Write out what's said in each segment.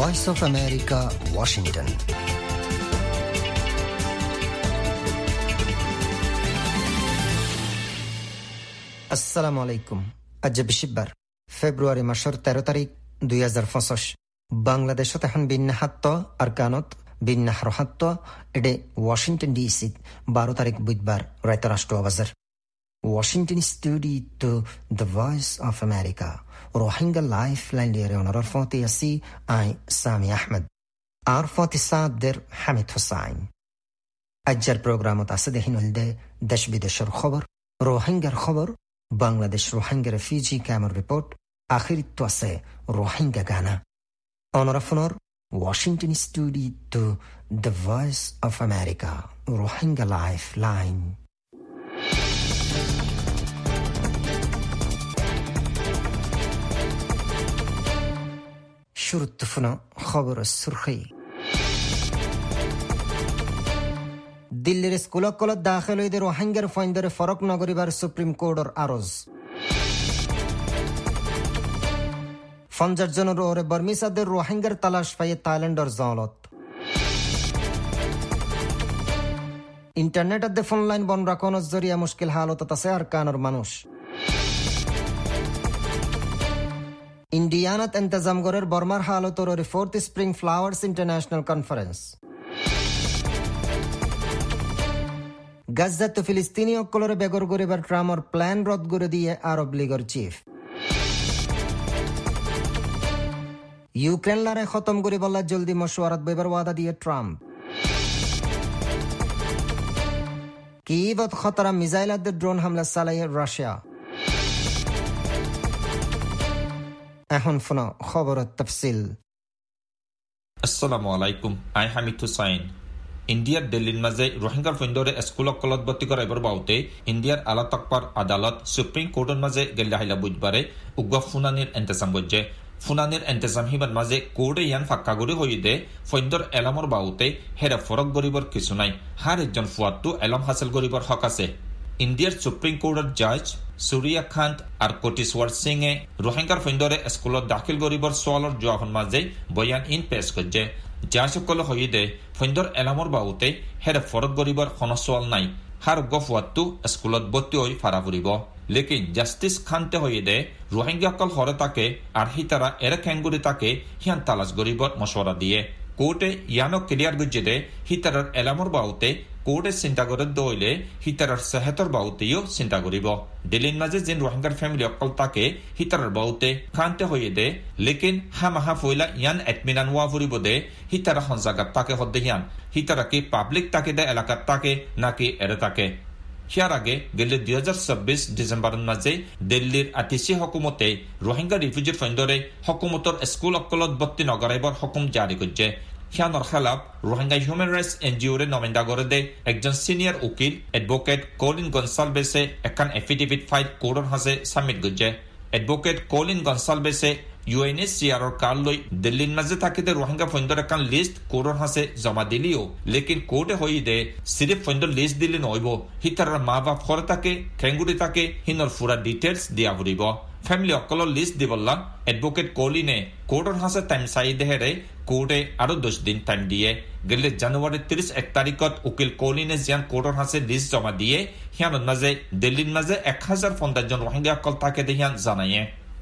Voice of America, Washington. আসসালামু আলাইকুম। আজ বিশিবার ফেব্রুয়ারি মাসের 13 তারিখ 2025 বাংলাদেশত এখন বিন্যাহাত্ত আর কানত বিন্যাহ রহাত্ত এডে ওয়াশিংটন ডিসি 12 তারিখ বুধবার রাত রাষ্ট্র আওয়াজের Washington studio to the Voice of America. Rohingya Lifeline liere onorar foti asi ai Sami Ahmed. Ar foti sader Hamid Hussain. Ajjar programot ase dehin olde desh bideshar khabar. Rohingya khabar. Bangladesh Rohingya refugee camera report. Akhir to ase Rohingya Ghana. Onorar fonor Washington studio to the Voice of America. Rohingya Lifeline. শুরুত্তফুনা খবর সুরখি দিল্লির স্কুলকলত দাখিল হইতে রোহিঙ্গার ফাইন্দরে ফরক নগরীবার supreme কোর্টর আরজ ফঞ্জারজনের ওরে বর্মিসাদের রোহিঙ্গার তালাশ পাইয়ে থাইল্যান্ডর জলত internet phone line বন রাখনের জরিয়া মুশকিল হালত আছে আর কানর মানুষ ইন্ডিয়ানাত ইন্তজাম গরের বর্মার হালতর ওরে fourth spring flowers international conference গাজ্জাত ফিলিস্তিনি অকলরে বেগর গরিবার ট্রামর প্ল্যান রদ করে দিয়ে আরব লীগের চিফ ইউক্রেন লারে খতম করে বলা জলদি মশওয়ারাত বইবার ওয়াদা দিয়ে ট্রাম্প কিভত খতরা মিসাইলাত ড্রোন হামলা চালাইয়ে রাশিয়া এখন ফোনা খবরের তফসিল আসসালামু আলাইকুম আই হামিদ হুসাইন ইন্ডিয়ার দিল্লির মাঝে রোহিঙ্গার ফৈন্দরে স্কুলক কলত ভর্তি করাইবার বাউতে ইন্ডিয়ার আলা তকবার আদালত সুপ্রিম কোর্টের মাঝে গেল্লা হাইলা বুধবারে উগ্র ফুনানির ইন্তজাম করছে ফুনানির ইন্তজাম হিবার মাঝে কোর্টে ইয়ান ফাক্কাগুড়ি হয়ে দে ফৈন্দর এলামর বাউতে হেরা ফরক গরিবর কিছু নাই হার একজন ফুয়াত্তু এলম হাসিল গরিবর হক আছে ইন্ডিয়ার সুপ্রিম কোর্টের জাজ সুরিয়া খান আর কোটিশ্বর সিং এ রোহিঙ্গার ফৈন্দরে স্কুলত দাখিল গরিবর সোয়ালর জোয়াহন মাঝে বয়ান ইন পেশ করছে যা সকল হয়ে দে ফৈন্দর এলামর বাউতে হেরে ফরক গরিবর কোনো সোয়াল নাই হার গফুয়াত্তু স্কুলত ভর্তি হয়ে ফারা ফুরিব লেকিন জাস্টিস খানতে হয়ে দে রোহিঙ্গা কল হরে তাকে আর হিতারা এরে খেঙ্গুরি তাকে হিয়ান তালাশ গরিবর মশওয়ারা দিয়ে কোর্টে ইয়ানো ক্লিয়ার গুজে দে হিতারার এলামর বাউতে কোর্টে চিন্তা করে দইলে হিতারার সেহেতর বাউতেও চিন্তা করিব দিল্লির মাঝে যেন রোহিঙ্গার ফ্যামিলি অকল তাকে হিতারার বাউতে খানতে হয়ে দে লেকিন হামাহা ফইলা ইয়ান এটমিনান ওয়া ফুরিব দে হিতারা হনজাগাত তাকে হদ্দে হিয়ান হিতারা কি পাবলিক তাকে দে এলাকার তাকে নাকি এরে তাকে হিয়ার আগে দিল্লির 2026 ডিসেম্বরের মাঝে দিল্লির আতিশি হকুমতে রোহিঙ্গা রিফিউজির ফৈন্দরে হকুমতর স্কুল অকলত ভর্তি নগরাইবার হুকুম জারি করছে হিয়ানোর খেলাফ রোহিঙ্গা হিউম্যান রাইটস এনজিওরে নমিন্দা করে দে একজন সিনিয়র উকিল এডভোকেট কলিন গনসালভেসে একখান এফিডেভিট ফাইল কোর্টর হাসে সাবমিট করছে এডভোকেট কলিন গনসালভেসে UNHCR কাল লই দিল্লির মাঝে থাকিতে রোহিঙ্গা ফৈন্দর একখান লিস্ট কোর্টর হাসে জমা দিলিও লেকিন কোর্টে হই দে সিরিফ ফৈন্দর লিস্ট দিলে নইব হিতারার মা বাপ করে তাকে খেঙ্গুড়ি তাকে হিনর ফুরা ডিটেলস দিয়া ফুরিব ফ্যামিলি অকলর লিস্ট দিবল্লা এডভোকেট কলিনে কোর্টর হাসে টাইম চাই দেহেরে কোর্টে আরো 10 দিন টাইম দিয়ে গেলে জানুয়ারি 31 তারিখত উকিল কলিনে জিয়ান কোর্টর হাসে লিস্ট জমা দিয়ে হিয়ানোর মাঝে দিল্লির মাঝে 1050 জন রোহিঙ্গা অকল তাকে দেহিয়ান জানাইয়ে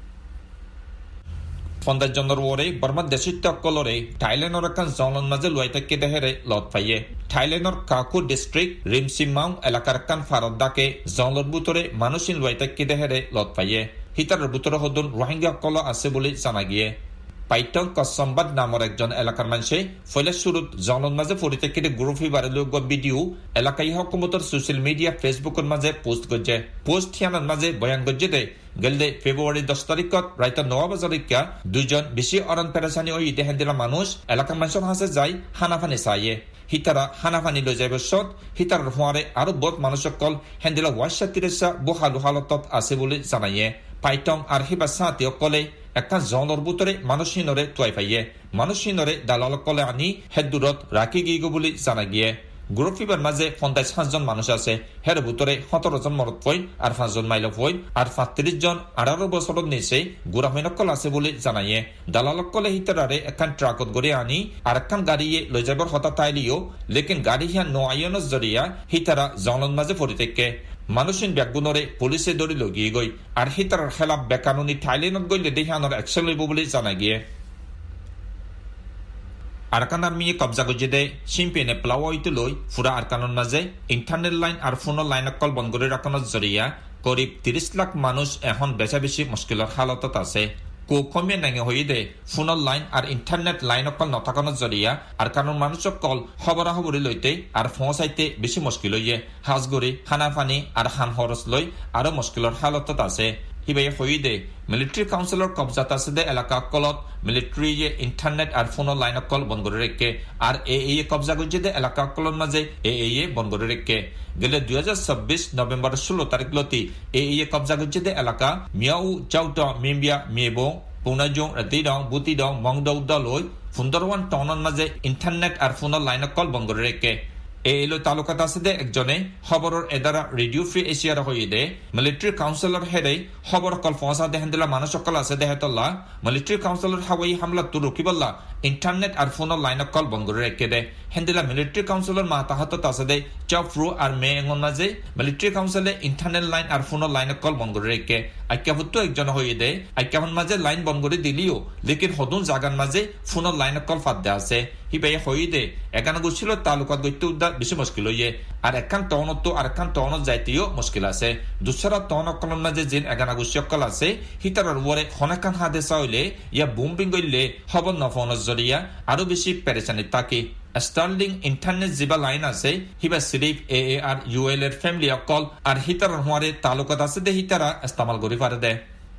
50 জনের ওরে বর্মার দেশিত্ব অকলরে থাইল্যান্ডর একখান জনন মাঝে লুয়াইতাকে দেহেরে লত পাইয়ে থাইল্যান্ডর কাকু ডিস্ট্রিক্ট রিমসিমাং এলাকার একখান ফারদাকে জনর বুতরে মানুষিন লুয়াইতাকে দেহেরে লত পাইয়ে হিতারের বুতরে হদুন রোহিঙ্গা অকল আছে বলে জানা গিয়ে পাইটং কসম্বাদ নামর একজন এলাকার মানুষে ফলে শুরুত জনন মাঝে ফরিতে গ্রুপ হিবারে লোক ভিডিও এলাকায় হকুমতর সোশ্যাল মিডিয়া ফেসবুকের মাঝে পোস্ট করছে পোস্ট হিয়ানোর মাঝে বয়ান করছে দে গেলে ফেব্রুয়ারি 10 তারিখত রাইত 9 বাজারিকা দুইজন বেশি অরণ পেরেছানি ওই দেহেন দিলা মানুষ এলাকার মানুষের হাসে যাই হানাফানি চাইয়ে হিতারা হানাফানি লৈ যাইব সত হিতার হোয়ারে আরো বহুত মানুষক কল হেন্দিলা ওয়াশা তিরেসা বহালু হালতত আছে বলে জানাইয়ে পাইটং আর হিবা সাথী কলে একটা জনৰ বুতৰে মানুহখিনৰে টুৱাই পাইয়ে মানুহখিনৰে দালাল কলে আনি হেদুৰত ৰাখি গিয়ে বুলি জানা গিয়ে গ্রুপ ফিবার মাঝে ৫০ জন মানুষ আছে, হের ভিতরে ১৭ জন মরদ ফই আর ৫ জন মাইল ফই আর ৩৫ জন ১৮ বছরের নিচে গুড়া হইনকল আছে বলে জানাইয়ে। দালালকলে হিতারে এখন ট্রাকত গড়ে আনি আর এখন গাড়িয়ে লৈ যাবার হতা তাইলিও, লেকিন গাড়ি হিয়া নোয়াইয়নের জরিয়া হিতারা জনন মাঝে পড়ে থাকে। মানুষিন ব্যাগুনরে পুলিশে দড়ি লগিয়ে গই আর হিতার খেলাফ বেকানুনি থাইল্যান্ডত গইলে দেহানোর অ্যাকশন লইব বলে জানা গিয়ে। আরকান আর্মিয়ে কবজা গজে দে শিম্পেনে প্লাওয়া হইতে লই ফুরা আরকানোর মাঝে ইন্টারনেট লাইন আর ফোনের লাইন অকল বন্ধ করে রাখানোর জরিয়া করিব ৩০ লাখ মানুষ এখন বেশা বেশি মুশকিলের হালতত আছে। কমিয়ে নাঙে হয়ে দে ফোনের লাইন আর ইন্টারনেট লাইন অকল নথাকানোর জরিয়া আর কারণ মানুষ অকল খবরাখবরি লইতে আর পৌঁছাইতে বেশি মুশকিল হইয়ে হাজগরি খানা পানি আর খান খরচ লই আরো মুশকিলের হালতত আছে। হিবাই হয়ে দে মিলিটারি কাউন্সিলর কবজাত আছে দে এলাকা অকলত মিলিটারি ইন্টারনেট আর ফোনের লাইন অকল বন্ধ করে রেখে আর কবজা করছে দে এলাকা অকলের মাঝে বন্ধ করে রেখে গেলে ২০২৬ নভেম্বর ১৬ তারিখ লতি কবজা করছে দে এলাকা মিয়াউ চাউটা মিম্বিয়া মিয়েবো পুনাজং রাতিডং বুতিডং মংদৌ দলই সুন্দরবন টাউনের মাঝে ইন্টারনেট আর ফোনের লাইন অকল বন্ধ করে রেখে তালুকাত আছে দে একজনে খবরের এদারা রেডিও ফ্রি এশিয়ার হয়ে দে মিলিটারি কাউন্সিলর হেরে খবর অকল পৌঁছা দে হেন্দিলা মানুষ অকল আছে দে হেতল্লা মিলিটারি কাউন্সিলর হাওয়াই হামলা তো রকিবল্লা ইন্টারনেট আর ফোনের লাইন অকল বন্ধ করে রেখে দে হেন্দিলা মিলিটারি কাউন্সিলর মাতাহাতত আছে দে চাফরু আর মে এঙ্গন মাঝে মিলিটারি কাউন্সিলে ইন্টারনেট লাইন আর ফোনের লাইন অকল বন্ধ করে রেখে আইক্যাভুত্ত একজন হয়ে দে আইক্যাভন মাঝে লাইন বন্ধ করে দিলিও লেকিন হদুন জাগান মাঝে ফোনের লাইন অকল ফাঁদ দে আছে হিবাই হয়ে দে একান গুছিল তালুকাত গইতে উদ্দা বেশি মুশকিল হইয়ে আর একখান টনত আর একখান টনত যাইতেও মুশকিল আছে। দুসরা টন অকলন মাঝে যে এগানা গুছি অকল আছে হিতার উপরে হনেকান হাদেসা হইলে ইয়া বুম্বিং গইলে খবর নফনের জরিয়া আরো বেশি পেরেশানি থাকে। স্টার্লিং ইন্টারনেট জিবা লাইন আছে হিবা সিরিফ আর ইউএল এর ফ্যামিলি অকল আর হিতার হওয়ারে তালুকাত আছে দে হিতারা ইস্তেমাল করি পারে দে।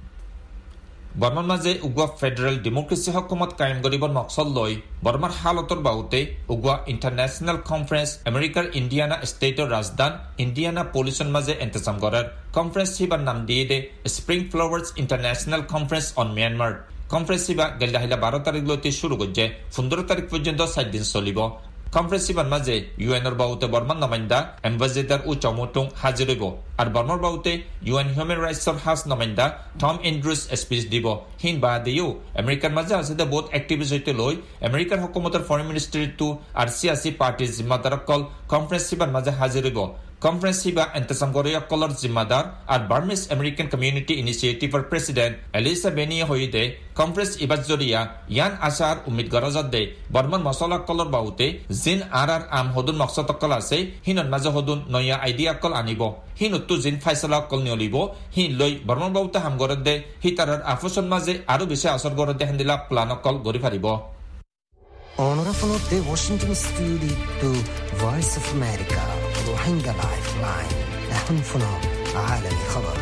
বর্মার মাঝে উগুয়া ফেডারেল ডেমোক্রেসি হকুমত কায়েম করিবার মকসদ লই বর্মার হালতর বাহুতে উগুয়া ইন্টারন্যাশনাল কনফারেন্স আমেরিকার ইন্ডিয়ানা স্টেটের রাজধান ইন্ডিয়ানা পলিউশন মাঝে ইন্তজাম করার কনফারেন্স হিবার নাম দিয়ে the spring flowers international conference on Myanmar. Conference হিবা গেলদাহিলা ১২ তারিখ লইতে শুরু করছে ১৫ তারিখ পর্যন্ত ৭ দিন চলিব। কনফারেন্স হিবার মাঝে ইউএনর বাহুতে বর্মার নমাইন্দা এম্বাসেডার ও চমুটং হাজির হইব আর বর্মার বাহুতে ইউএন হিউম্যান রাইটসর হাস নমাইন্দা টম এন্ড্রুস স্পিচ দিব। হিন বাদেও আমেরিকার মাঝে আছে বহুত অ্যাক্টিভিস্ট হইতে লই আমেরিকার হুকুমতের ফরেন মিনিস্ট্রি টু আর সিয়াসি পার্টির জিম্মাদার অকল কনফারেন্স হিবার মাঝে হাজির হইব। কনফারেন্স হিবা ইন্তজাম করে অকলর জিম্মাদার আর বার্মিজ আমেরিকান কমিউনিটি ইনিশিয়েটিভের প্রেসিডেন্ট এলিসা বেনিয়ে হয়ে দে কনফারেন্স ইবাদ জরিয়া ইয়ান আশার উম্মিদ গরজত দে বর্মান মশলা অকলর বাহুতে জিন আর আম হদুন মকসদ অকল আছে হিনর মাঝে হদুন নয়া আইডিয়া অকল আনিব হিন উত্তু জিন ফাইসলা অকল নিয়লিব হিন লই বর্মান বাহুতে হাম গরত দে হিতারার আফসন মাঝে আরো বেশি আসর গরত দে হেন্দিলা প্লান অকল গড়ি ফারিব। অনরাফলতে ওয়াশিংটন স্টুডিও টু Voice of America Rohingya Life Line এখন ফোন আলামী খবর।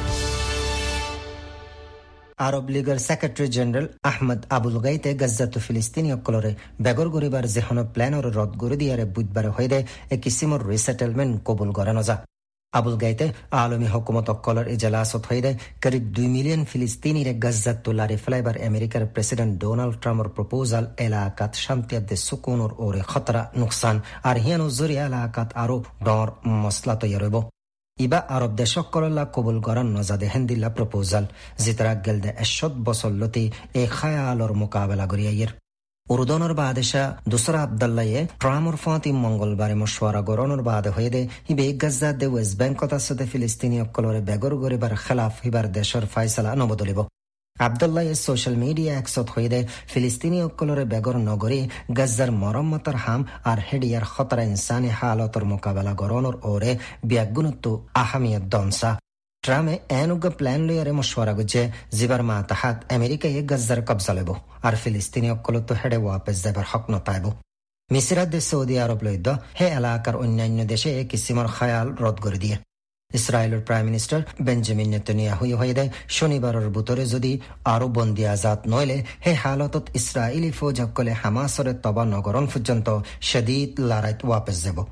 আরব লীগের সেক্রেটারি জেনারেল আহমদ আবুল গাইতে গাজ্জাত ফিলিস্তিনি অকলরে বেগর গরিবার যেহন প্ল্যানর রদ করে দিয়ারে বুধবারে হয়ে দেয় এ কিসিমর রিসেটেলমেন্ট কবুল করানো যা। আবুল গাইতে আলমী হকুমত অকলর ইজলাসত হয়ে দেয় করিব 2 মিলিয়ন ফিলিস্তিনিরে গাজ্জাত তোলারে ফ্লাইবার আমেরিকার প্রেসিডেন্ট ডোনাল্ড ট্রাম্পর প্রপোজাল এলাকাত শান্তি সুকুনর ওরে খতরা নুকসান আর হিয়ানো জরিয়া এলাকাত আরো ডর মসলা তৈরি হইব। ইবা আরব দেশকল্লা কবুল করান নজাদে হেন্দিল্লা প্রপোজাল জিতরা গেলদে ১০০ বছর লতি এ খায়ালর মোকাবেলা করিয়াইয়ের উরুদনের বাদেশা দুসরা আবদাল্লায়ে ট্রামর ফাতিম মঙ্গলবারে মশওয়ারা গরনের বাদে হয়ে দে হিবে গাজ্জা দে ওয়েস্ট ব্যাংকত আছে ফিলিস্তিনি অকলরে বেগর গরিবার খেলাফ হিবার দেশের ফাইসলা নবদলিব। আবদুল্লাহ সোশ্যাল মিডিয়া একসত হয়ে দে ফিলিস্তিনি অকলরে বেগর নগরী গাজ্জার মরম্মতর হাম আর হেডিয়ার খতরা ইনসানি হালতর মোকাবেলা গরনের ওরে বিয়াগুণত্ব আহামিয়ত দনসা। ট্রামে এনুগ প্ল্যান লইয়ারে মশওয়ারা গুজে জিবার মা তাহাত আমেরিকায় গাজ্জার কবজা লেব আর ফিলিস্তিনি অকলত হেডে ওয়াপেস যাবার হক নতাইব। মিসরাত সৌদি আরব লইদ হে এলাকার অন্যান্য দেশে এ কিসিমর খায়াল রদ করে দিয়ে ইসরায়েলের প্রাইম মিনিস্টার বেঞ্জামিন নেতানিয়াহু হয়ে দেয় শনিবারের বুতরে যদি আরো বন্দি আজাদ নইলে হে হালতত ইসরায়েলি ফৌজ অকলে হামাসরে তবা নগরন পর্যন্ত শদীদ লড়াইত ওয়াপেস যাব।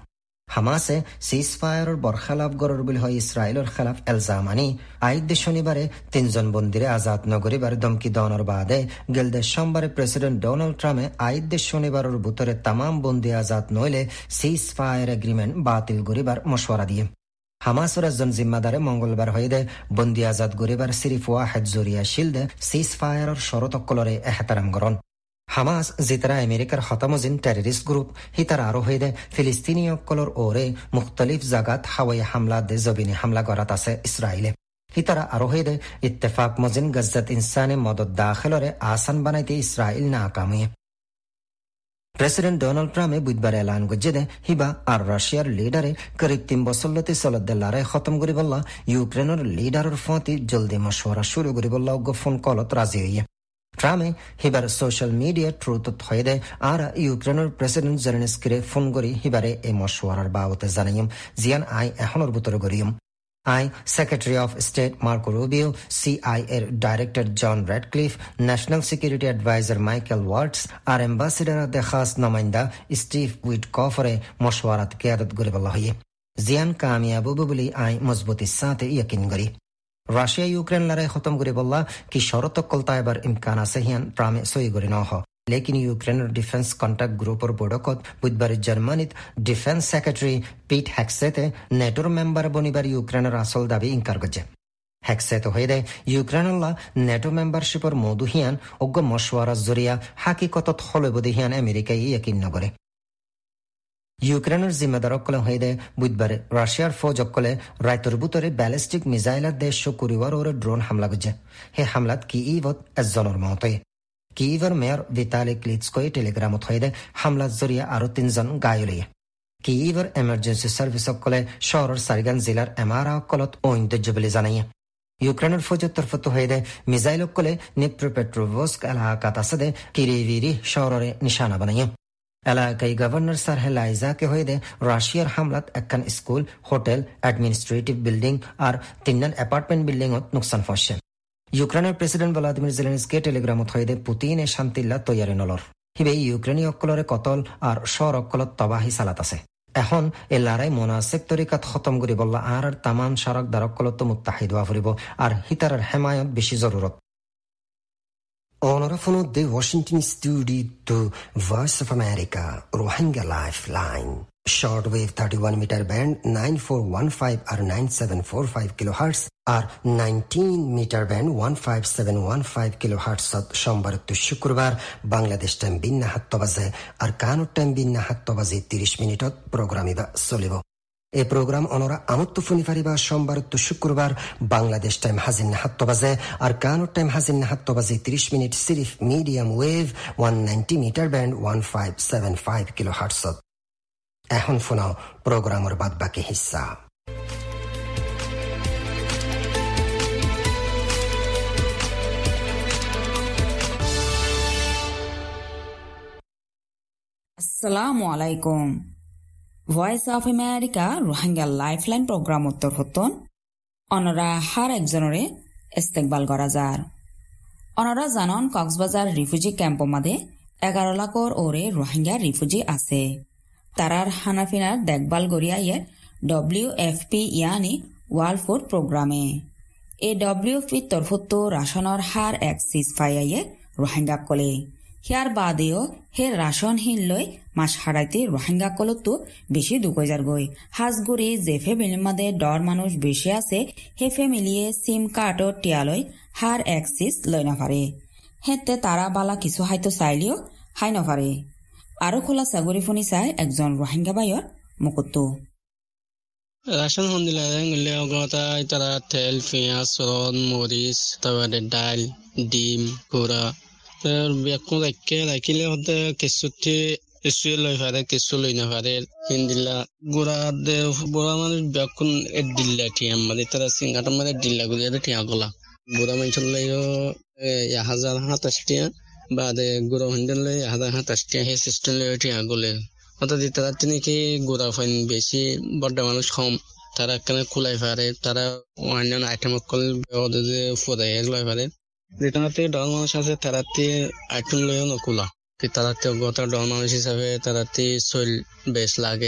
হামাসে সিজ ফায়াৰৰ বৰখেলাফ গড়ৰ বুলি হয় ইছৰাইলৰ খেলাফ এলজাম আনি আইদে শনিবাৰে 3জন বন্দীৰে আজাদ নগৰীবাৰ ধমকি দনৰ বাদে গেলদে সোমবাৰে প্ৰেসিডেন্ট ডোনাল্ড ট্ৰাম্পে আইদে শনিবাৰৰ বুটৰে তামাম বন্দী আজাদ নইলে সিজ ফায়াৰ এগ্ৰিমেন্ট বাতিল করিবার মশওয়ারা দিয়ে। হামাসের একজন জিম্মাদারে মঙ্গলবার হইদে বন্দী আজাদ করিবার সিরিফ ওয়াহেদ জরিয়া শিলদে সিজ ফায়াৰৰ শরতকলরে এহতারাম করন। হামাস যেতারা আমেরিকার হতামজিন টেররিস্ট গ্রুপ হিতার আরো হইদে ফিলিস্তিনীয়কলর ওরে মুখতলিফ জাগাত হাওয়াই হামলা দে জবিনী হামলা করাত আছে ইসরায়েলে। হিতারা আরো হইদে ইত্তেফাক মজিন গজ্জাত ইনসানে মদত দাখিলরে আসান বানাইতে ইসরায়েল নাকামিয়ে। প্রেসিডেন্ট ডোনাল্ড ট্রাম্পে বুধবার এলান করছে দে হিবা আর রাশিয়ার লিডারে করিব 3 বছরলতে চলতে লড়াই খতম করি বললা ইউক্রেনের লিডারের ফতি জলদি মশওয়ারা শুরু করি বললা ফোন কলত রাজি হইয়ে। ট্রাম্পে হিবার সোশ্যাল মিডিয়া ট্রুথত হয়ে দেয় আর ইউক্রেনের প্রেসিডেন্ট জেলেনস্কিরে ফোন করি হিবারে এই মশওয়ারার বাবতে জানাইম জিয়ান আই এখনের ভিতরে করিম। আই secretary of state Marco Rubio, সিআইএর director John Ratcliffe, national security adviser Michael Waltz আর এম্বাসিডার দে খাস নমাইন্দা স্টিভ উইটকফরে মশওয়ারাত কিয়াদত করে বলা হইয়ে। জিয়ান কামিয়াব বলি আই মজবুতির সাথে ইয়াকিন করি। রাশিয়া ইউক্রেন লড়াই খতম করে বললা কি শরত কলতা এবার ইমকান আছে হিয়ান ট্রাম্পে সই করে ন হ। লেকিন ইউক্রেনের ডিফেন্স কন্ট্যাক্ট গ্রুপের বৈঠকত বুধবার জার্মানিত ডিফেন্স সেক্রেটারি পিট হ্যাকসেতে নেটোর মেম্বার বনিবার ইউক্রেনের আসল দাবি ইনকার করছে। হ্যাকসেত হয়ে দেয় ইউক্রেনল্লা নেটো মেম্বারশিপের মধু হিয়ান অজ্ঞ মশওয়ারা জরিয়া হাকিকতত হলবদি হিয়ান আমেরিকায় ইয়াকিন নগরে। ইউক্রেনের জিম্মেদারকলে হয়ে দেয় বুধবারে রাশিয়ার ফৌজকলে রায়তর বুতরে ব্যালিস্টিক মিসাইলার দেশ কুরিওয়ার ওরে ড্রোন হামলা করছে। হে হামলাত কিইভত একজনের মতই। কিইভের মেয়র ভিতালি ক্লিচকোই টেলিগ্রামত হয়ে দেয় হামলার জরিয়া আরো 3জন গায়লিয়ে। কিইভের এমার্জেন্সি সার্ভিসকলে শহরের সারিগান জেলার এমআরআ কলত ঐন্দর্য বলে জানাইয়ে। ইউক্রেনের ফৌজের তরফত হয়ে দেয় মিসাইলকলে নিপ্রোপেট্রোভস্ক এলাকাত আছে দে কিরিভিরি শহরে নিশানা বানাইয়ে। এলাকায় গভর্নর সারহে লাইজাকে হয়ে দেয় রাশিয়ার হামলাত একখান স্কুল, হোটেল, অ্যাডমিনিস্ট্রেটিভ বিল্ডিং আর 3 অ্যাপার্টমেন্ট বিল্ডিংত নুকসান ফসছে। ইউক্রেনের প্রেসিডেন্ট ভ্লাদিমির জেলেনস্কি টেলিগ্রামত হয়ে দেয় পুতিনে শান্তিল্লা তৈয়ারি নলর হিবে ইউক্রেনীয় অকলরে কতল আর শহর অকলত তবাহি চালাত আছে। এখন এ লড়াই মোনাসেক তরিকাত খতম করি বললা আর তামান সারক দারকলত মুত্তাহিদ হওয়া ফুরিব আর হিতারের হেমায়ত বেশি জরুরত। Onorevole de Washington Studio to Voice of America, Rohingya Lifeline. Shortwave 31 meter band 9415 or 9745 kilohertz or 19 meter band 15715 kilohertz সোমবার to শুক্রবার বাংলাদেশ টাইম বিন্না 7 বাজে আর কানুর টাইম বিন্না 7 বাজে 30 মিনিটত প্রোগ্রামিবা চলিব। এই প্রোগ্রাম অনরা আমত্ত ফুনি ফারিবা সোমবার তো শুক্রবার বাংলাদেশ টাইম হাজিন 7 বাজে আর কানুর টাইম হাজিন 7 বাজে 30 মিনিট সিরিফ medium wave 190 metre band 1575 kilohertz. এখন শোনাও প্রোগ্রামের বাদ বাকি হিস্সা। আসসালামু আলাইকুম। Voice of America Rohingya Lifeline programme উত্তর হতন অনরা হার একজনরে ইস্তেকবাল করা যার। অনরা জানন কক্সবাজার রিফিউজি ক্যাম্প মাদে 11 লাখর ওরে রোহিঙ্গা রিফিউজি আছে। তারার হানাফিনার দেখভাল গড়িয়াইয়ে WFP ইয়ানি ওয়ার্ল্ড ফুড প্রোগ্রামে। এই WFP তরফত রাশনের হার এক সিজ ফাইয়াইয়ে রোহিঙ্গা কলে হিয়ার বাদেও হে রাশন হিন লই মাস হারাইতে রোহিঙ্গা কলতো বেশি 2000 গই হাজগুড়ি যে ফ্যামিলির মাদে ডর মানুষ বেশি আছে হে ফ্যামিলিয়ে সিম কার্ড ও টিয়ালই হার এক সিজ লই না পারে। হেতে তারা বালা কিছু হাইতো চাইলেও হাই না পারে। আরো খোলা সাগরি ফোনি চাই একজন রোহিঙ্গা বাইর মুকুতো রাশন হন্দিলে অগতা তারা তেল, পেঁয়াজ, রন, মরিচ, তারপরে ডাল, ডিম, কুড়া বেকুন রাখিলে হতে কিছুটি কিছু লই পারে কিছু লই না পারে। হিন্দিলা গুড়া বুড়া মানুষ বেকুন দিল্লা ঠিয়াম মানে তারা সিঙ্গাটার মানে দিল্লা গুড়িয়া ঠিয়া গলা বুড়া মানুষ লইও 1027 টিয়া বাদে গুড়া হন্দিল লই 1027 টিয়া হে সিস্টেম লই ঠিয়া গলে অর্থাৎ তারা তিনি কি গুড়া ফাইন বেশি বড় মানুষ কম তারা কেন খুলাই পারে তারা অন্যান্য আইটেম কল ফুরাই লই পারে। যেটাতে ডল মানুষ আছে তারাতে আইটেম লইও নকুলা তারাতে গত ডল মানুষ হিসাবে তারাতে শৈল বেশ লাগে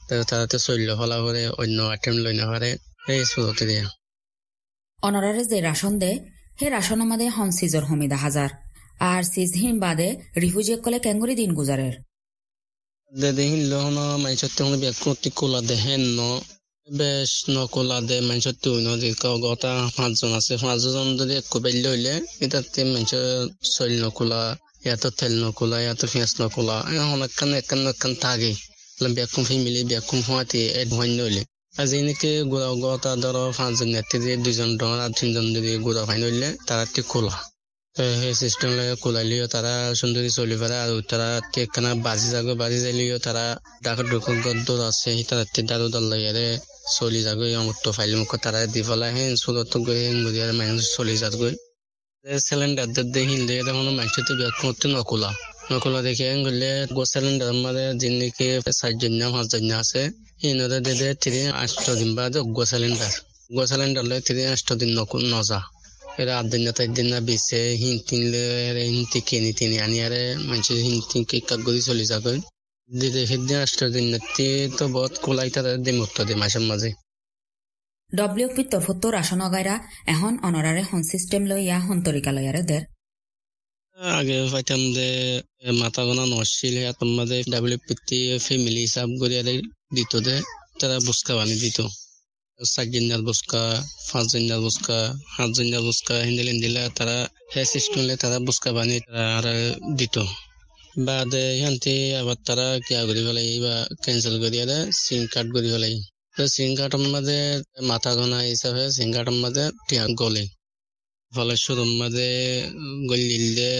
তাতে চল্য ফলা করে অন্য আইটেম লই না পারে এই সুরতে দিয়া অনারারে যে রাশন দে হে রাশন আমাদের হন সিজর হমিদা হাজার আর সিজহীন বাদে রিফিউজি কলে ক্যাঙ্গুরি দিন গুজারের দেহিন লহন মাইছতে হন বিয়াকুতি কোলা দেহেন ন বেশ নকলা দে মাইছতে হইন যে গতা 5 জন আছে 5 জন যদি এক বেল্য হইলে এটাতে মাইছ সইল নকলা এত তেল নকলা এত ফেস নকলা এখন একখান থাকে বিয়াকুম ফ্যামিলি বিয়াকুম হওয়াতে এড হইন হইলে আজ এনেকে গতা ধরো 5 জন নেতে দিয়ে 2 জন আর 3 জন যদি গোড়া ফাইন হইলে তারা ঠিক কোলা সেই সিস্টেম লাগে কোলালিও তারা সুন্দরী চলি পারে আর তারা একখানা বাজি যাইলিও তারা ডাকর ঢুকুর গদ্দর আছে তারা দারু দল লাগে চলি যাগৈ অমুক্ত ফাইল মুখ তারা দি পেলাই হেন চুলত গৈ হেন গরিয়ার মানুষ চলি যাগৈ সিলিন্ডার দিয়ে হিন্দে তখন মানুষের ব্যাগ নকলা দেখে গেলে গো সিলিন্ডার মাঝে যিনিকে 4 জন 5 জন আছে ইনরে দে 3-8 দিন বাদে গো সিলিন্ডার লয় 3-8 দিন নজা এরা 8 দিন 4 দিন না বিছে হিন্তি কিনি আনি আরে মানুষের হিন্তি কাগরি চলি যাবে দিদি সেদিন 8 দিন তো বহুত কোলাই তারা দি মুক্ত দি মাসের মাঝে ডব্লিউপি তরফতো রাশন অগাইরা এখন অনারারে হন সিস্টেম লইয়া হন তরিকা লইয়ারে দের আগে পাইতাম যে মাথা গোনা নছিল তোমাদের ডাব্লিউপি ফ্যামিলি হিসাব করিয়ারে দিত দে তারা বুসকা বানি দিত 4 দিনের বুসকা 5 দিনের বুসকা 7 দিনের বুসকা হিন্দিলা তারা হে সিস্টেমলে তারা বুসকা বানি আর দিত বাদে শান্তি আবার তারা কিয়া করি ফেলাই বা ক্যান্সেল করিয়ারে সিম কার্ড করি ফেলাই সিম কার্ডের মাঝে মাথা গোনা হিসাবে সিম কার্ডের মাঝে টিয়া গলে ফলে শুরুর মাঝে গলিলে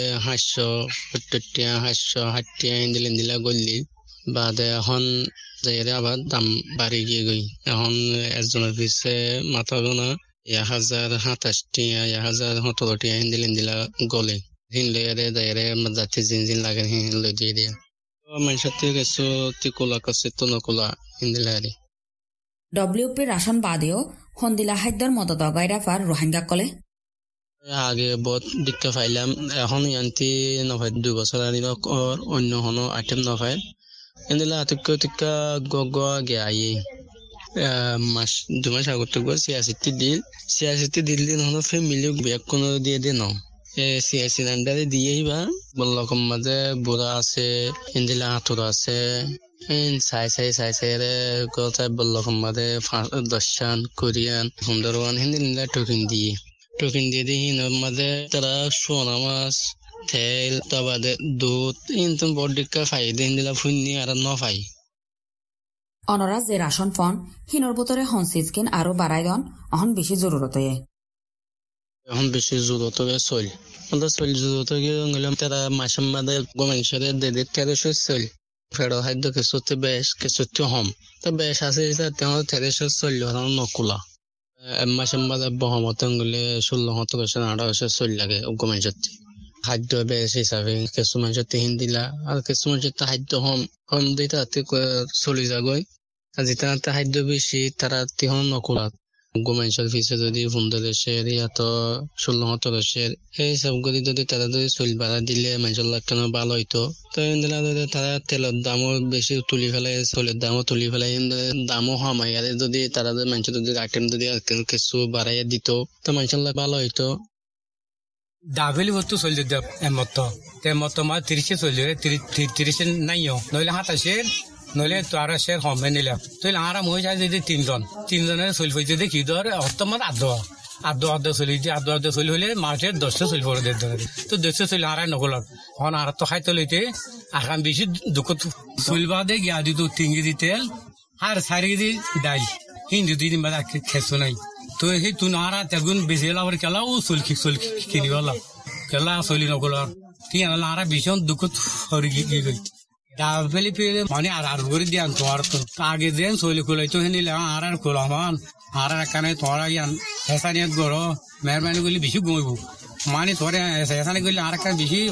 770 হিন্দিলা গলি বাদে এখন যাইরে আবার দাম বাড়ি গিয়ে গই এখন একজনের পিছে মাথা গোনা 1027 1017 হিন্দিলা গলে হিনলে যাইরে জাতি জিন লাগে হিনলে দিয়ে দিয়া মানুষের থেকে কিছু তিকুলা কাছে তো নকুলা হিন্দিলা ডব্লিউপি রাশন বাদেও হন্দিলা খাদ্যর মদত অগাইরা ফার রোহিঙ্গা কলে আগে বহুত দীক্ষা পাইলাম এখন ইয়ান্তি নফাই 2 বছর আনি অন্য কোনো আইটেম নফাই এদিলা আতিকা গগা গে আইয়ে মাস 2 মাস আগত গো সিয়াসিটি দিল হনো ফ্যামিলি ব্যাগ কোনো দিয়ে দে ন সিয়াসি আন্ডারে দিয়েইবা বলরকম মাঝে বুড়া আছে এদিলা হাতুর আছে সাই রে কথা বলরকম মাঝে 10 কোরিয়ান 15 হিন্দি টোকেন দিয়ে হিনোর মাঝে তারা সোনা মাছ তেল তাবাদে দুধ কিন্তু বডিকা ফাই দিন দিলা ফুন্নি আর ন ফাই অনরা যে রাশন ফন হিনোর বোতরে হন সিজকিন আরো বাড়াই দন অহন বেশি জরুরত এখন বেশি জরুরত চল জরুরত গেলাম তারা মাসের মাঝে গোমাংসরে দেড় 1300 চল ফেরো খাদ্য কিছুতে বেশ কিছুতে হম তো বেশ আছে 1300 চল নকুলা মাসের মাঝে বহমত গেলে 1618 চল লাগে গোমাংসর খাদ্য বেশ হিসাবে কিছু মানুষের হিন্দিলা আর কিছু মানুষের খাদ্য হম দিতে চলি যাগৈ আর যেটা খাদ্য বেশি তারা তিহন নকুলা গোমাংসের পিছে যদি 1500 ইয়া তো 1618 এই সব করে যদি তারা যদি চল বাড়া দিলে মানুষের কেন ভালো হইতো তো ইন্দিলা যদি তারা তেলের দামও বেশি তুলি ফেলে চলের দামও তুলি ফেলে দামও কমাই আর যদি তারা মানুষের যদি আইটেম যদি কিছু বাড়াইয়া দিত তো মানুষের ভালো হইতো ডাবেলি বস্তু চলি যাব মত মা 30 চলি 30 নাইও নইলে 27 নইলে তো আর শের কমে নিলাম তুই আরাম হয়ে যায় যদি 3 জনের চলি হইতে দেখি ধর অর্থমান আধো চলি হইলে মার্কেট 10 চলি পড়ে ধরে তো 10 চলি আর নকল হন আর তো খাইতে লইতে আগাম বেশি দুঃখ চলবা দে গিয়া দিত 3 কেজি তেল আর 4 কেজি ডাল হিন্দু দিন বাদ খেছো নাই তো সেই তুই আর তেগুন বেশি লাভের কেলা ও চল কিনিবলা কেলা চলি নকল তুই আর ভীষণ দুঃখ হরি গই ডাবেলি পেলে মানে আর করে দিয়ান তোমার তো আগে দেন চলি খোলাই তো হেনিলে আর খোলামান আর কানে তোরা ইয়ান হেসানিয়া গড় মেহরবানি করলে বেশি গইব মানে তোরে হেসানি করলে আর কানে বেশি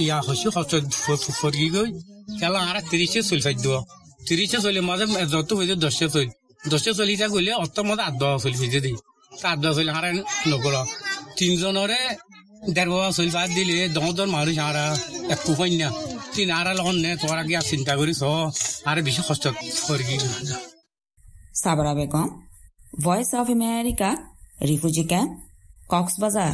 ফরকি গই কেলা আর 30 চল ফাইদ 30 চলে মাঝে যত হইতে 10 চলি যা গলে অত মধ্যে 8 চলি ফিজে দিই 8 চলি আর নকল 3 জনরে 1.5 চলি বাদ দিলে 10 মানুষ আর এক কুপাই না তিন আর লখন নে তোরা গিয়া চিন্তা করিস আর বেশি কষ্ট করি Sabra Begum, Voice of America, refugee camp, Cox's Bazar.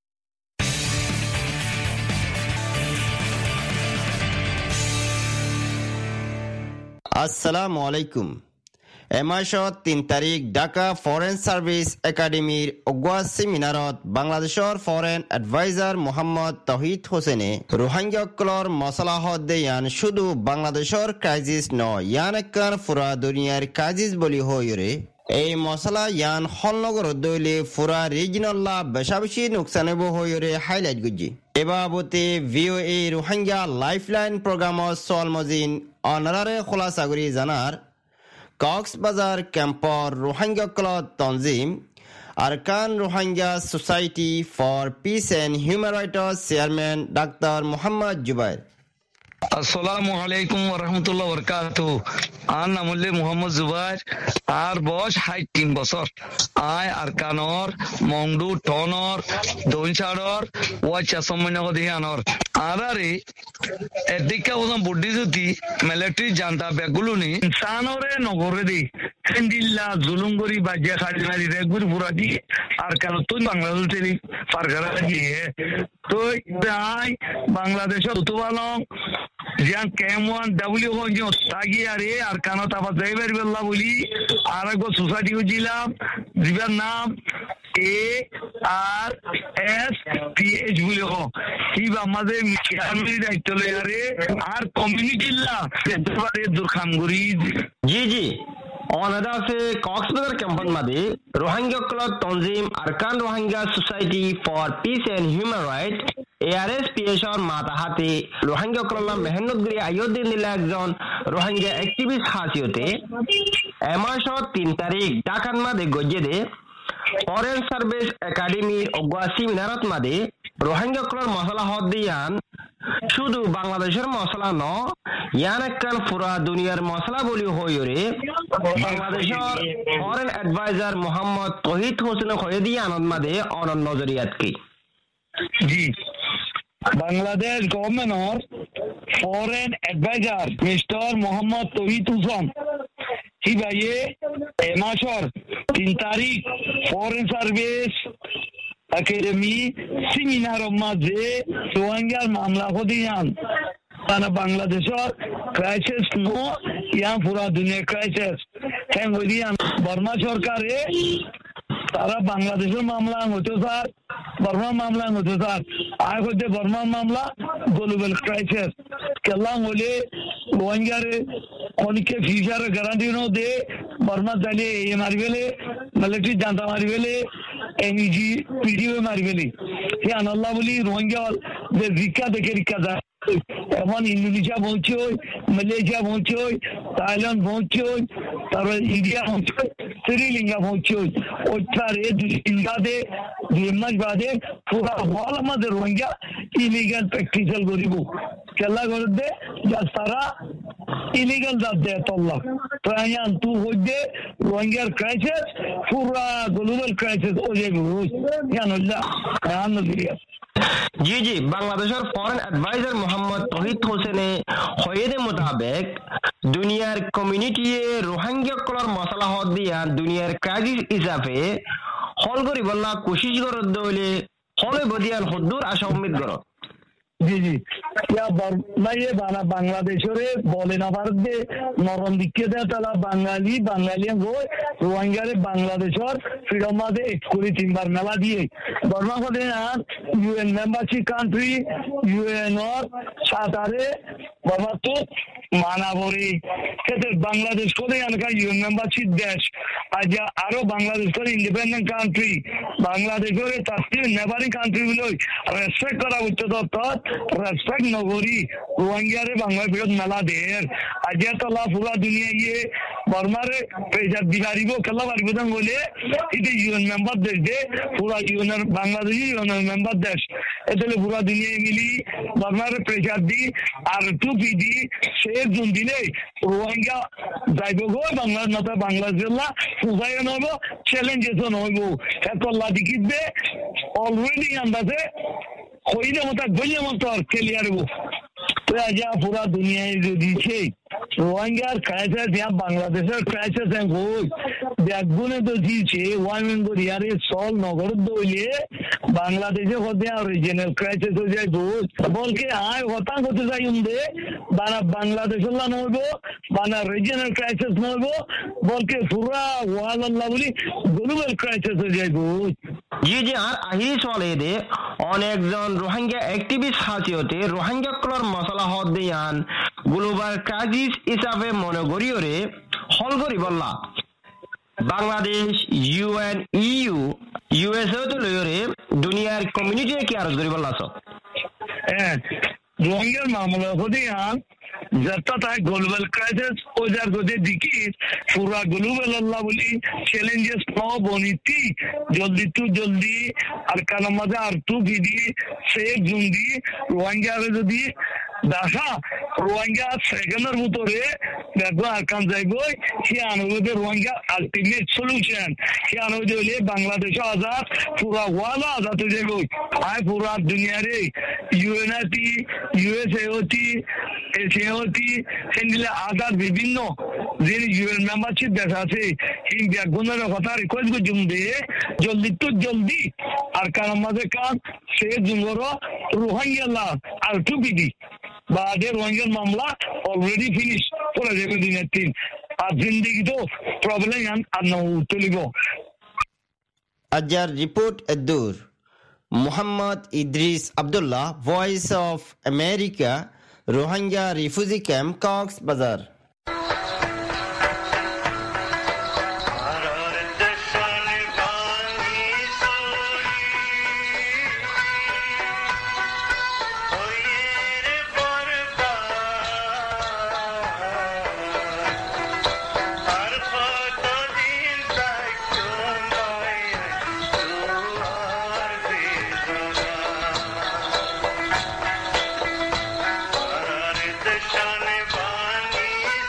আসসালামু আলাইকুম। এ মাসত ৩ তাৰিখ ঢাকা ফৰেন সাৰ্ভিস একাডেমিৰ অগুৱা সেমিনাৰত বাংলাদেশৰ ফৰেন এডভাইজাৰ মোহাম্মদ তহিদ হোসেনে রোহিঙ্গাসকলৰ মছলাহত দেয়ান শুধু বাংলাদেশৰ ক্ৰাইজিছ নহয়, ইয়ান একান ফুৰা দুনিয়াৰ ক্ৰাইজিছ বুলি হয়ৰে। এই মছলা ইয়ান হলনগৰত দৈলে ফুৰা রিজিনাল্লা বেশা বেশি নোকসানেব হয়রে হাইলাইট গুজি। এ বাবতে VOA রোহিঙ্গা লাইফলাইন প্রোগ্রামত সলমজিন অনারারে খোলাসাগুরি জানার কক্সবাজার ক্যাম্পর রোহিঙ্গাসকলৰ তঞ্জিম Arakan Rohingya Society for Peace and Human Rights chairman doctor Mohammad Zubair. আসসালামু আলাইকুম ওয়া রাহমাতুল্লাহি ওয়া বারাকাতুহু। আর নাম হলে মোহাম্মদ জুবাইর, আর বয়স ৩ বছর। আয় আরকানর মংডু টনর দইনছাড়র ওয়াচা সম্মানগদি আনর আদারে এদিকে ওজন বুদ্ধি জুতি মিলিটারি জানতা বেগুলুনি ইনসানরে নগরে দি খেন্দিল্লা জুলুমগরি বাজিয়া খাড়ি মারি রেগুর পুরাদি আরকান তো বাংলাদেশ তেলি ফারগারা দিয়ে তো আই বাংলাদেশের উতবালং জিয়ান কেম1 ডাব্লিউ হঞ্জ তাগি আরে আর কানত আবার যাইবার বেল্লা বলি আর এক সোসাইটি হইছিলাম জিবার নাম ARSPH বলি হো কি আমাদের মিয়ানমারি দায়িত্ব লই আরে আর কমিউনিটি লা সেবারে দুরখামগুরি। জি জি অনাদাসে কক্সবাজার ক্যাম্পন মাদে রোহিঙ্গাসকলৰ তঞ্জিম Arakan Rohingya Society for Peace and Human Right ARSPH মাতা হাতে রোহিঙ্গাসকলৰ মেহনত কৰি আয়োদিন দিলা একজন রোহিঙ্গা এক্টিভিস্ট হাসিয়তে এমাসত ৩ তাৰিখ ঢাকান মাদে গজ্জে দে ফরেন সার্ভিস একাডেমির অগুয়া সেমিনারত মাদে রোহিঙ্গাসকলৰ মছলাহত দিয়ান শুধু বাংলাদেশের মশলা ন ইয়ান একখান পুরা দুনিয়ার মশলা বলি হইরে বাংলাদেশের ফরেন এডভাইজার মোহাম্মদ তহিদ হোসেন খয়েদি আনন্দ মাদে অনন্য নজরিয়াত কি। জি বাংলাদেশ গভর্নমেন্টর foreign adviser mister Mohammad Touhid Hossain হি ভাইয়ে এ মাসর ৩ তারিখ ফরেন সার্ভিস একাডেমি সেমিনার মাঝে রোহিঙ্গার মামলা হদিয়ান তারা বাংলাদেশের ক্রাইসিস নো ইয়া পুরা দুনিয়া ক্রাইসিস হ্যাঁ হদিয়ান বর্মা সরকারে তারা বাংলাদেশের মামলা হতো স্যার, বর্মা মামলা হতো স্যার। আয় হতে বর্মা মামলা গ্লোবাল ক্রাইসিস কেলা হলে রোহিঙ্গারে অনেকে ফিউচার গ্যারান্টি নো দে বর্মা চালিয়ে এ মারি ফেলে মিলিটারি জানতা মারি ফেলে এনইজি পিডিও মারি ফেলে সে আনাল্লাহ বলি রোহিঙ্গা যে রিক্কা দেখে রিক্কা যায় এখন ইন্দোনেশিয়া পৌঁছে মালয়েশিয়া পৌঁছে থাইল্যান্ড পৌঁছে তারপরে ইন্ডিয়া পৌঁছে শ্রীলঙ্কা পৌঁছে ওইটারে 2 বাদে 2 মাস বাদে পুরা হল আমাদের রোহিঙ্গা ইলিগাল প্র্যাকটিসাল করিব কেলা করতে যা তারা ইলিগাল যাতে তল্লা তো আয়ান তু হইতে রোহিঙ্গার ক্রাইসিস পুরা গ্লোবাল ক্রাইসিস ও যাবে জানল্লাহ আনন্দিয়া। জি জি বাংলাদেশের ফরেন এডভাইজার মোহাম্মদ তহিদ হোসেনে হয়েদে মোতাবেক দুনিয়ার কমিউনিটিয়ে রোহিঙ্গাসকলৰ মছলাহত দিয়া দুনিয়ার ক্রাইসিস হিসাবে হল করি বললা কোশিশ করত দইলে হলে বদিয়ান হদ্দুর আশা উম্মিদ করো। জি জি বানা বাংলাদেশরে বলে না পারবে নরম দিকে দেয় তারা বাঙালি গো রোহিঙ্গারে বাংলাদেশের ফ্রিডম মাদে করে 3বার মেলা দিয়ে বর্মা করে UN মেম্বারশিপ কান্ট্রি UN এর সাতারে বর্মা তো মানাবরি সেটা বাংলাদেশ করে এলাকা UN মেম্বারশিপ দেশ আজ আরো বাংলাদেশ করে ইন্ডিপেন্ডেন্ট কান্ট্রি বাংলাদেশ করে তার নেবারিং কান্ট্রি গুলো রেসপেক্ট করা উচ্চ দপ্তর রেসপেক্ট নগরী রোহিঙ্গারে বাংলা বিরোধ মেলা দের আজ তলা পুরা দুনিয়া গিয়ে বর্মারে প্রেসার দিবারিব খেলা পারিব বলে এটা UN মেম্বার দেশ দে পুরা UN বাংলাদেশি UN মেম্বার দেশ এতে পুরা দুনিয়া মিলি বর্মারে প্রেসার দি আর টুপি দি সে জুন দিলে রোহিঙ্গা যাইব গো বাংলাদেশ উপায় নব চ্যালেঞ্জেস নইব এত লাদিকিবে অলরেডি আন্দাজে হইলে মতো গইলে মতো ক্লিয়ার হবো তো আজ পুরা দুনিয়ায় যদি রোহিঙ্গার ক্রাইসিস বাংলাদেশের ক্রাইসিস ব্যাগুনে তো দিয়েছে ওয়াইমেন বরিয়ারে সল নগর দইলে বাংলাদেশে হতে অরিজিনাল ক্রাইসিস হয়ে যায় বলকে আয় হতা হতে যাই উন্দে বানা বাংলাদেশ নইব বানা রিজিনাল ক্রাইসিস নইব বলকে পুরা ওয়াল আল্লাহ বলি গ্লোবাল ক্রাইসিস হয়ে যায় জি আর আহিরি চলে দে অনেকজন রোহিঙ্গা অ্যাক্টিভিস্ট হাসিয়তে রোহিঙ্গা কলর মশলা হদ দিয়ান গ্লোবাল ক্রাইসিস হিসাবে মনে করিওরে হল করি বললা বাংলাদেশ ইউএন ইউ ইউএসএ তো লইরে দুনিয়ার কমিউনিটি কি আর করি বললা রোহিঙ্গার মামলা হতে আন যাত্রা তাই গ্লোবাল ক্রাইসিস ও যার গদে দিকি পুরা গ্লোবাল আল্লাহ বলি চ্যালেঞ্জেস পাও বনিতি জলদি আর কানার মাঝে আর তু বিদি সেফ জুন্দি রোহিঙ্গারে যদি দেখা রোহিঙ্গা সেকেন্ডের ভিতরে দেখো আকাম যাইব সে আনবে রোহিঙ্গা আলটিমেট সলিউশন সে আনবে হলে বাংলাদেশ আজাদ পুরা ওয়ালা আজাদ হয়ে যাবে আয় পুরা দুনিয়ারে ইউএনআইটি ইউএসএওটি এসএওটি সেন্ডিলে আজাদ বিভিন্ন যে ইউএন মেম্বারশিপ দেশ আছে এই ব্যাগুনের কথা রিকোয়েস্ট করে জুমবে জলদি আর কার মাঝে কান সে জুমর রোহিঙ্গা আর টুপিদি বাদে রোহিঙ্গার মামলা অলরেডি ফিনিশ করে যাবে দিনের 3 আর জিন্দিগি তো প্রবলেম আর না তুলিব আজার রিপোর্ট এদুর Mohammad Idris Abdullah Voice of America Rohingya refugee camp Cox's Bazar Shane Bani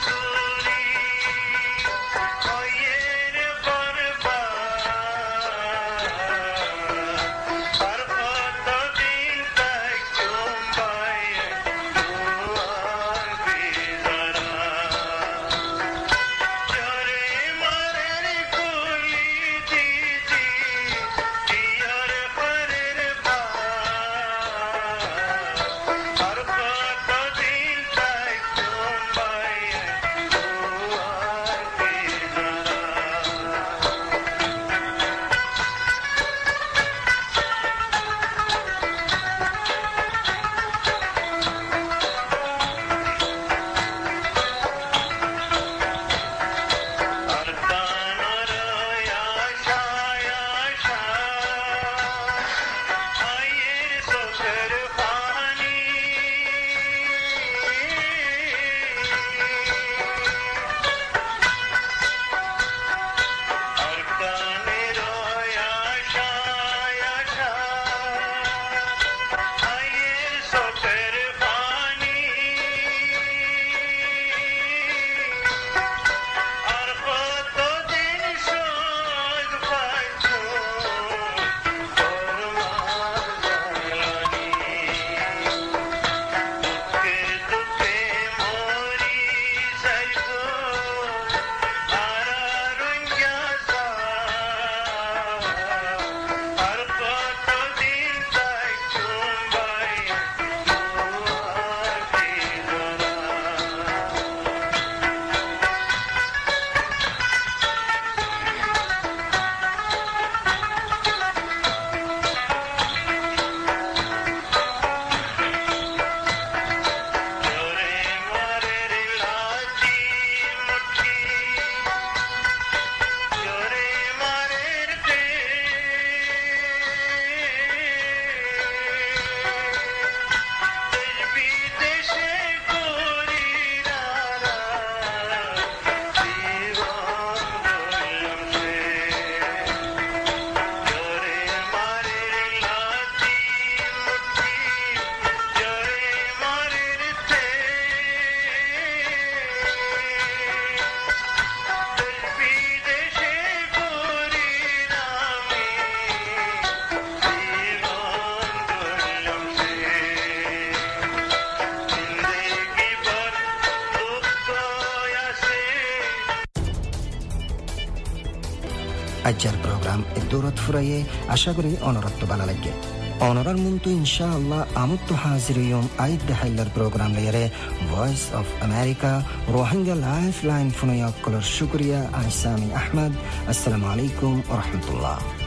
আজ্জার প্রোগ্রাম দৌরত ফুরাইয়ে আশা করি অনরত্ব ভালো লাগে অনরার মুন্তু ইনশাআল্লাহ আমুত হাজির ইয়ম আইদ হাইলার প্রোগ্রাম লেয়ারে Voice of America Rohingya Life Line ফুনয়াক্কলর শুক্রিয়া আইসামি আহমদ আসসালামু আলাইকুম ওয়া রাহমাতুল্লাহ